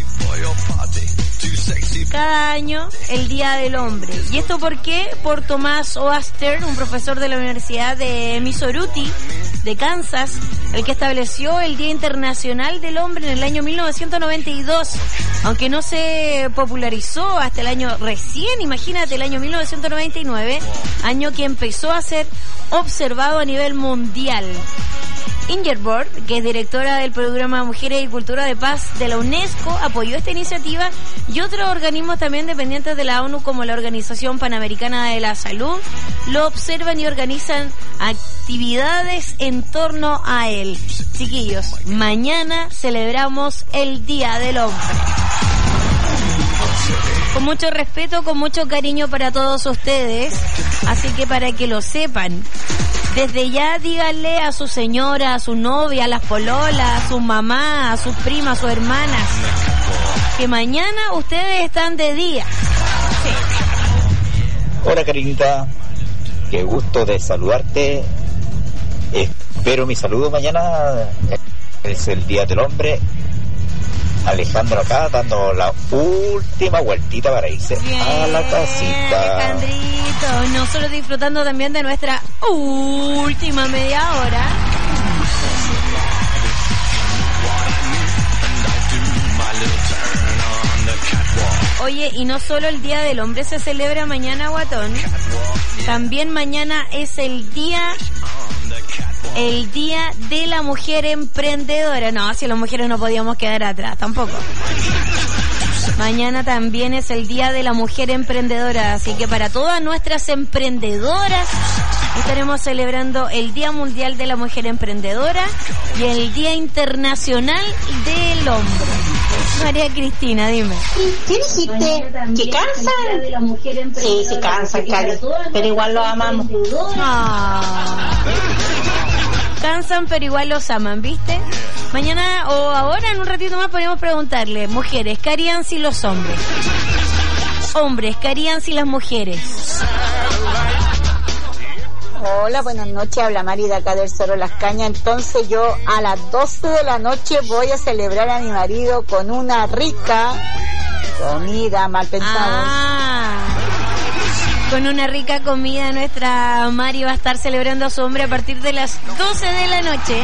cada año el Día del Hombre. ¿Y esto por qué? Por Tomás Oaster, un profesor de la Universidad de Missouri, de Kansas, el que estableció el Día Internacional del Hombre en el año mil novecientos noventa y dos, aunque no se popularizó hasta el año recién, imagínate, el año mil novecientos noventa y nueve, año que empezó a ser observado a nivel mundial. Ingeborg, que es directora del programa Mujeres y Cultura de Paz de la UNESCO, apoyó esta iniciativa, y otros organismos también dependientes de la ONU, como la Organización Panamericana de la Salud, lo observan y organizan actividades en torno a él. Chiquillos, mañana celebramos el Día del Hombre. Con mucho respeto, con mucho cariño para todos ustedes, así que para que lo sepan, desde ya díganle a su señora, a su novia, a las pololas, a su mamá, a sus primas, a sus hermanas, que mañana ustedes están de día. Sí. Hola, Karinita, qué gusto de saludarte. Espero mi saludo mañana. Es el Día del Hombre. Alejandro acá dando la última vueltita para irse bien a la casita. Alejandrito, nosotros disfrutando también de nuestra última media hora. Oye, y no solo el Día del Hombre se celebra mañana, guatón, también mañana es el día el Día de la Mujer Emprendedora. No, si las mujeres no podíamos quedar atrás, tampoco. Mañana también es el Día de la Mujer Emprendedora, así que para todas nuestras emprendedoras estaremos celebrando el Día Mundial de la Mujer Emprendedora y el Día Internacional del Hombre. María Cristina, dime. ¿Qué dijiste? ¿Que cansan? Sí, se cansan, Cari, pero igual los amamos. Ah. Cansan, pero igual los aman, ¿viste? Mañana o ahora, en un ratito más, podemos preguntarle, mujeres, ¿qué harían si los hombres? Hombres, ¿qué harían si las mujeres? Hola, buenas noches, habla Mari de acá del Cerro Las Cañas. Entonces yo a las doce de la noche voy a celebrar a mi marido con una rica comida, mal pensado. Ah, con una rica comida, nuestra Mari va a estar celebrando a su hombre a partir de las doce de la noche.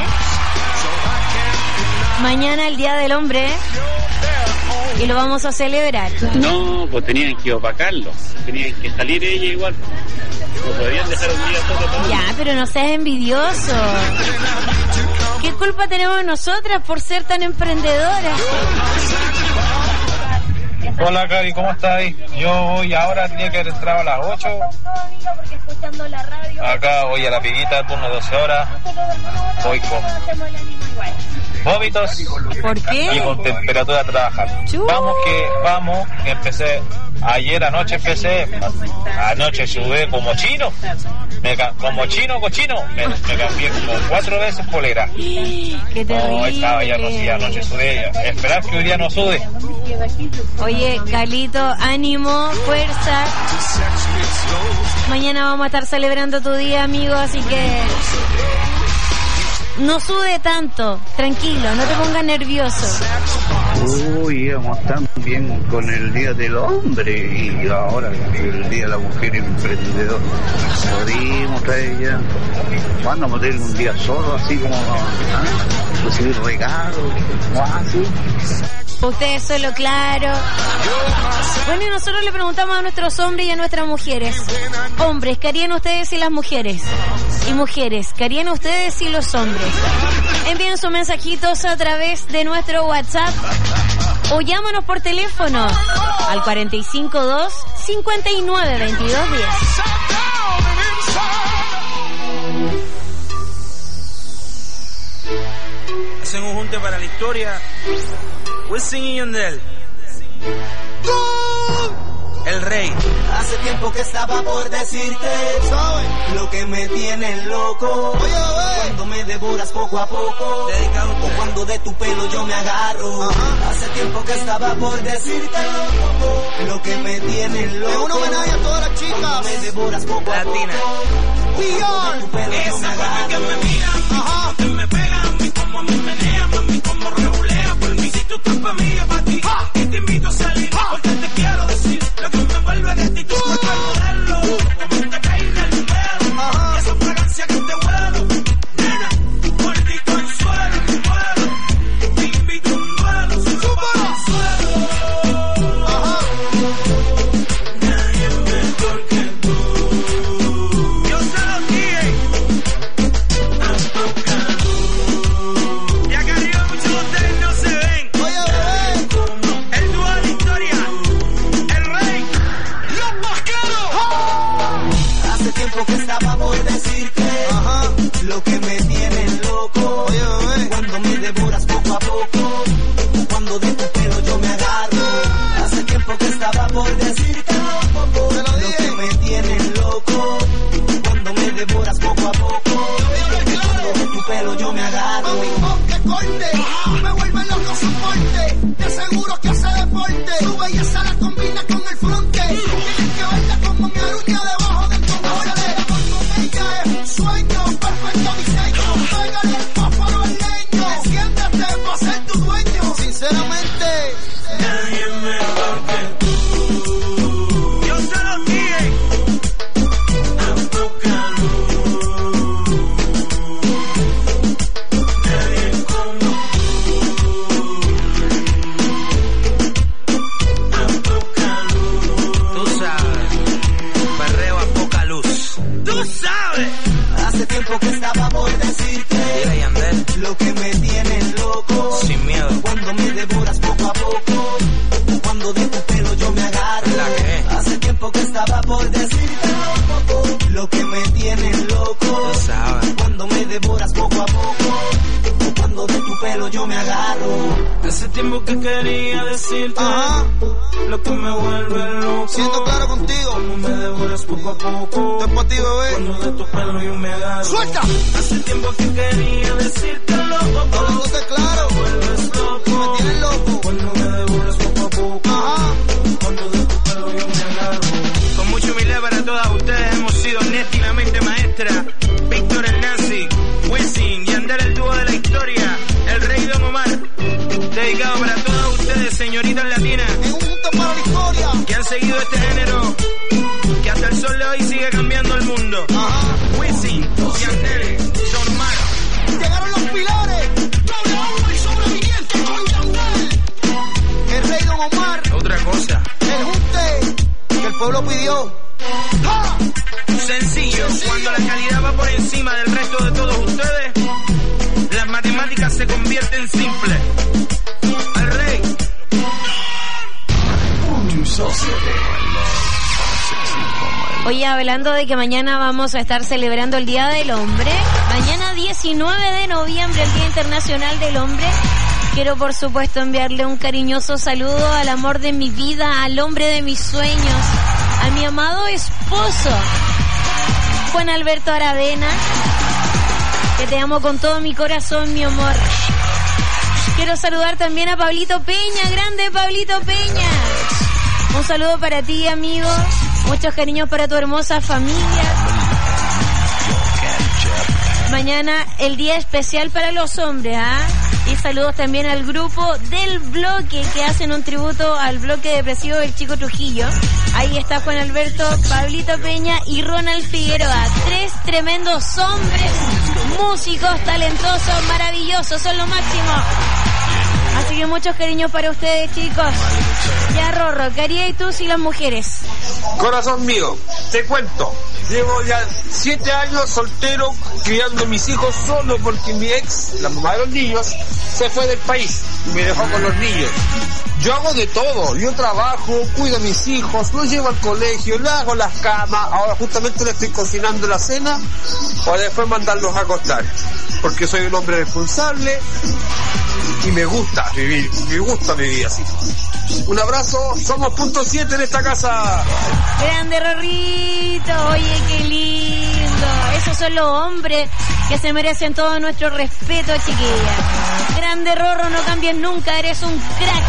Mañana el Día del Hombre, y lo vamos a celebrar. No, pues tenían que opacarlo, tenían que salir ella igual. No podían dejar un día solo para... Ya, pero no seas envidioso. ¿Qué culpa tenemos nosotras por ser tan emprendedoras? Hola, Cari, ¿cómo estás? Yo voy ahora, tenía que haber entrado a las ocho. Acá voy a la piguita, turno de doce horas. Voy con vómitos. ¿Por qué? Y con temperatura a trabajar. Chu. Vamos que, vamos, que empecé, ayer anoche empecé, anoche sudé como chino, me, como chino, cochino, me, me cambié como cuatro veces polera. Qué terrible. Oh, estaba ya rocía, anoche sudé, esperar que hoy día no sude. Oye, Carlito, ánimo, fuerza. Mañana vamos a estar celebrando tu día, amigo, así que no sude tanto, tranquilo, no te pongas nervioso. Uy, íbamos tan bien con el Día del Hombre y ahora el Día de la Mujer Emprendedora. Jodimos a ella. ¿Cuándo vamos a tener un día solo así como ¿ah? recibir regalos? ¿No así? Ustedes solo, claro. Bueno, y nosotros le preguntamos a nuestros hombres y a nuestras mujeres. Hombres, ¿qué harían ustedes y las mujeres? Y mujeres, ¿qué harían ustedes y los hombres? Envíen sus mensajitos a través de nuestro WhatsApp o llámanos por teléfono al cuatro cinco dos, cinco nueve, veintidós diez. Hacen un junte para la historia. Wisin y Yandel. El Rey. Hace tiempo que estaba por decirte lo que me tiene loco. Cuando me devoras poco a poco, o cuando de tu pelo yo me agarro. Hace tiempo que estaba por decirte lo que me tiene loco. Es un homenaje a todas las chicas. Cuando me devoras poco a poco, cuando de tu pelo yo me agarro. Que me miran, que me pegan, como me menean, mami, como regulea por mí. Si tú estás pa' mí, yo pa' ti. Y te invito a salir, porque te quiero decir lo que me vuelve de ti. Tú puedes modelo, como te caí en el pelo. Y esa fragancia que te huelo, nena, gordito en suelo, en vuelo. Te invito a un duelo, si tú para el suelo. Nadie mejor que tú. Yo se lo dije. Han tocado. Y acá arriba muchos de ustedes no se ven. Oye, bebé. El dúo de la historia. El Rey. Los Vaqueros. Hace tiempo que estaba por decirte lo que me tiene loco. Oye, bebé. Cuando me devoras poco a poco, cuando de tu pelo yo me agarro. Hace tiempo que estaba por decirte lo que me tiene loco. Cuando me devoras poco a poco, cuando de tu pelo yo me agarro. Que corte, me vuelve loco su porte. Te aseguro que hace deporte. Tu belleza la combina con el fronte. Tienes que verla como mi aruña debajo del cocote. Con ella es un sueño, perfecto diseño. Pégale el pájaro al leño. Desciéndete pa' ser tu dueño. Sinceramente, nadie mejor que tú. Yo se lo dije. Han tocado. Nadie como tú. Han tocado. Tú sabes. Perreo a poca luz. Tú sabes. Hace tiempo que estaba por decirte Dile, Yandel. lo que me tiene loco. Sin miedo. Cuando me devoras poco a poco, cuando de tu pelo yo me agarro. La que. Hace tiempo que estaba por decirte lo que me tiene loco. Tú sabes. Cuando me devoras poco a poco, cuando de tu pelo yo me agarro. Hace tiempo que quería decirte lo que me vuelve loco. Siento claro contigo. Como me devoras poco a poco. Esto es pa' ti, bebé. Cuando de tu pelo yo me agarro. ¡Suelta! Hace tiempo que quería decirte loco. Hablándote claro. Me vuelves loco. Me tienes loco. Cuando me devoras poco a poco. Ajá. Cuando de tu pelo yo me agarro. Con mucha humildad para todas ustedes hemos sido Nesti la mente maestra, Víctor el Nazi, Wisin, Yandel el dúo de la historia, el Rey Don Omar. Dedicado para todas ustedes, señoritas latinas, En un punto para la historia. que han seguido este género, que hasta el sol de hoy sigue cambiando el mundo. Wisin, Yandel, Don Omar. Llegaron los pilares. Doble hombre y sobreviviente con Yandel. El Rey Don Omar. Otra cosa, El junte que el pueblo pidió. ¡Ja! sencillo, cuando la calidad va por encima del resto de todos ustedes, las matemáticas se convierten simples. El Rey. Oye, hablando de que mañana vamos a estar celebrando el Día del Hombre, Mañana diecinueve de noviembre, el Día Internacional del Hombre. Quiero por supuesto enviarle un cariñoso saludo al amor de mi vida, al hombre de mis sueños, a mi amado esposo, Juan Alberto Aravena, que te amo con todo mi corazón, mi amor. Quiero saludar también a Pablito Peña, grande Pablito Peña. Un saludo para ti, amigo. Muchos cariños para tu hermosa familia. Mañana el día especial para los hombres, ¿ah? ¿eh? Y saludos también al grupo del bloque que hacen un tributo al bloque depresivo del Chico Trujillo. Ahí está Juan Alberto, Pablito Peña y Ronald Figueroa. Tres tremendos hombres, músicos, talentosos, maravillosos, son lo máximo. Así que muchos cariños para ustedes, chicos. Ya, Rorro, ¿qué harías tú si las mujeres? Corazón mío, te cuento. Llevo ya siete años soltero, criando a mis hijos solo porque mi ex, la mamá de los niños, se fue del país y me dejó con los niños. Yo hago de todo, yo trabajo, cuido a mis hijos, los llevo al colegio, les hago las camas, ahora justamente le estoy cocinando la cena para después mandarlos a acostar, porque soy un hombre responsable y me gusta vivir, me gusta vivir así. Un abrazo, somos punto siete en esta casa. Grande Rorrito, oye qué lindo. Esos son los hombres que se merecen todo nuestro respeto, chiquilla. Grande Rorro, no cambies nunca, eres un crack.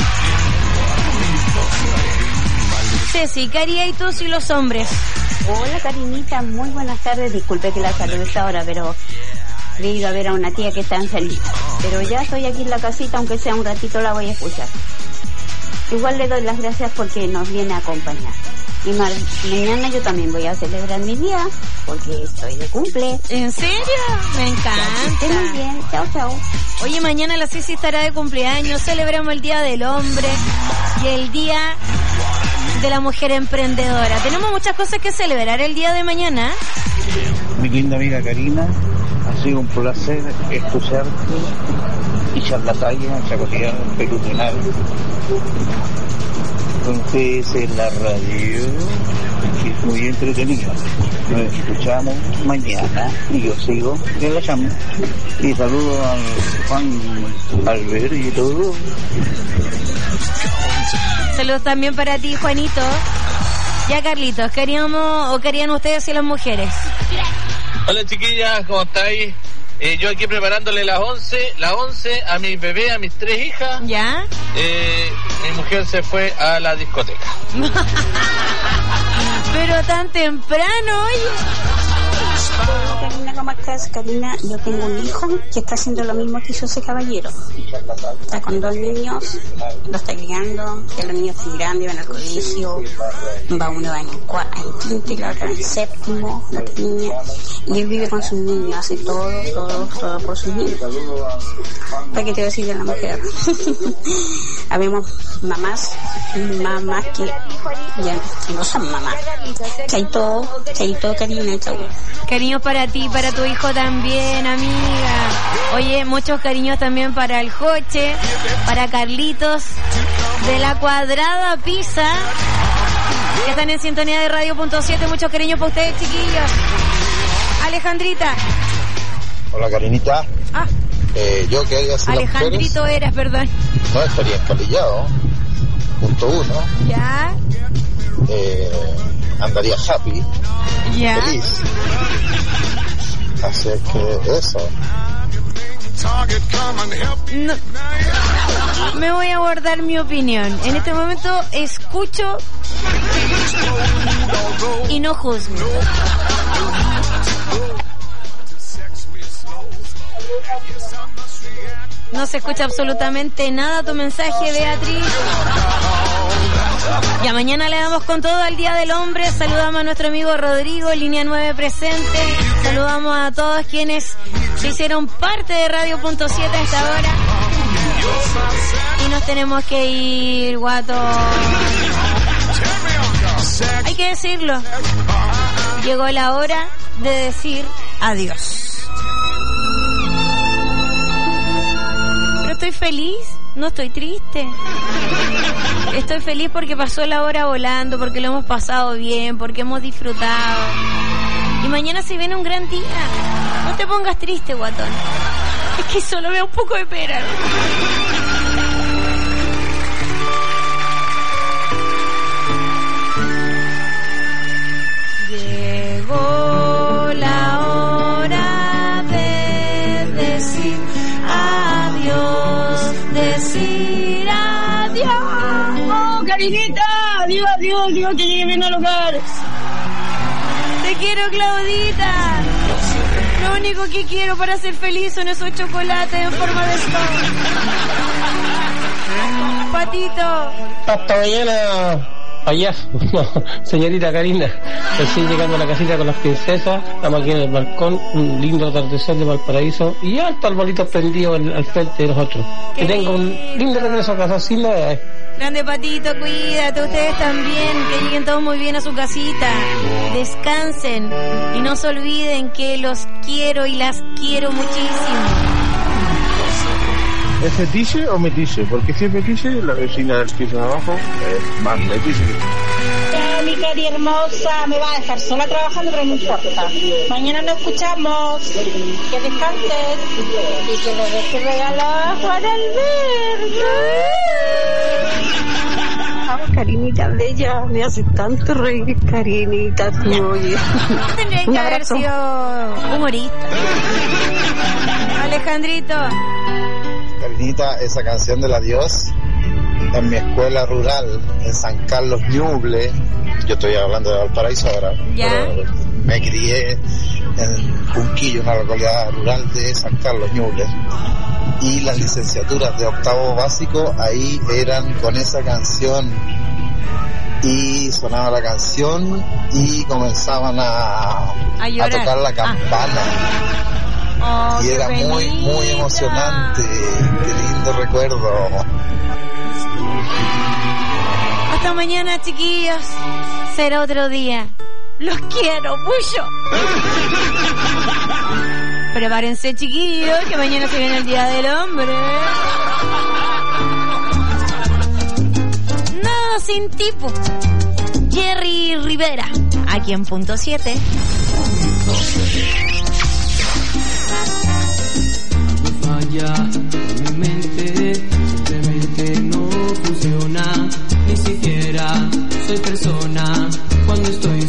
Ceci, ¿qué harías tú si los hombres? Hola Karinita, muy buenas tardes. Disculpe que la salude ahora, pero he ido a ver a una tía que está enfermita. Pero ya estoy aquí en la casita, aunque sea un ratito la voy a escuchar. Igual le doy las gracias porque nos viene a acompañar. Y ma- mañana yo también voy a celebrar mi día porque estoy de cumple. ¿En serio? Me encanta. Muy bien, chao, chao. Oye, mañana la Ceci estará de cumpleaños. Celebramos el Día del Hombre y el Día de la Mujer Emprendedora. Tenemos muchas cosas que celebrar el día de mañana. Mi linda amiga Karina, ha sido un placer escucharte y echar la talla, chacotear, pelucinar con ustedes en la radio, que es muy entretenido. Nos escuchamos mañana y yo sigo en la llama. Y saludo al Juan Albert y todo. Saludos también para ti, Juanito. Ya, Carlitos, ¿queríamos o querían ustedes y las mujeres? Hola, chiquillas, ¿cómo estáis? Eh, yo aquí preparándole las once, las once a mi bebé, a mis tres hijas. ¿Ya? Eh, mi mujer se fue a la discoteca. Pero tan temprano, oye. Hola Karina, ¿cómo estás? Karina, yo tengo un hijo que está haciendo lo mismo que hizo ese caballero. Está con dos niños, lo está criando, que los niños están grandes, van al colegio, va uno en, cua- en quinto y la otra en séptimo, la otra niña, y él vive con sus niños, hace todo, todo, todo por sus niños. ¿Para qué te voy a decir de la mujer? Habemos mamás, mamás que ya no son mamás. Chaito, chaito, Karina, chau. Cariños para ti, para tu hijo también, amiga. Oye, muchos cariños también para el Joche, para Carlitos de la Cuadrada Pizza, que están en sintonía de Radio Punto siete. Muchos cariños para ustedes, chiquillos. Alejandrita. Hola, Karinita. Ah. Eh, yo que haya sido Alejandrito mujeres, eras, perdón. No estaría escalillado. Punto uno. Ya. Eh, andaría happy. Ya. Feliz. Así es que eso. No. Me voy a guardar mi opinión. En este momento escucho y no juzgo. No se escucha absolutamente nada tu mensaje, Beatriz. Ya mañana le damos con todo al Día del Hombre. Saludamos a nuestro amigo Rodrigo, línea nueve presente. Saludamos a todos quienes se hicieron parte de Radio Punto siete a esta hora. Y nos tenemos que ir, guato. Hay que decirlo. Llegó la hora de decir adiós. Pero estoy feliz, no estoy triste. Estoy feliz porque pasó la hora volando, porque lo hemos pasado bien, porque hemos disfrutado. Y mañana se viene un gran día. No te pongas triste, guatón. Es que solo veo un poco de pera. Llegó la hora de decir adiós, decir adiós. ¡Oh, carinita! Dios, Dios, Dios, que llegue bien al hogar. Te quiero, Claudita. Lo único que quiero para ser feliz son esos chocolates en forma de stone. Patito. Hasta mañana. Payaso. No, señorita Karina. Recién llegando a la casita con las princesas. Estamos aquí en el balcón. Un lindo atardecer de Valparaíso. Y alto arbolito prendido al, al frente de nosotros. Que tenga un lindo regreso a casa sin novedades. Grande Patito, cuídate, ustedes también, que lleguen todos muy bien a su casita, descansen y no se olviden que los quiero y las quiero muchísimo. ¿Es fetiche o metiche? Porque si es metiche, la vecina del piso de abajo es más metiche. Mi cari hermosa, me va a dejar sola trabajando, pero no importa. Mañana nos escuchamos. Que descanses y que le dejes regalar a Juan Alberto. Carinita bella, me hace tanto reír, Carinita, tú, oye. Tendría que haber sido humorista. Alejandrito. Carinita, esa canción del adiós, en mi escuela rural, en San Carlos Ñuble, yo estoy hablando de Valparaíso ahora, ¿ya? Pero me crié en Punquillo, una localidad rural de San Carlos Ñuble. Y las licenciaturas de octavo básico ahí eran con esa canción, y sonaba la canción y comenzaban a, a, a tocar la campana. Ah. Oh, y era muy muy emocionante. Qué lindo recuerdo. Hasta mañana, chiquillos, será otro día. Los quiero mucho. Prepárense, chiquillos, que mañana se viene el Día del Hombre. Nada sin tipo. Jerry Rivera, aquí en Punto siete. Falla en mi mente, simplemente no funciona. Ni siquiera soy persona cuando estoy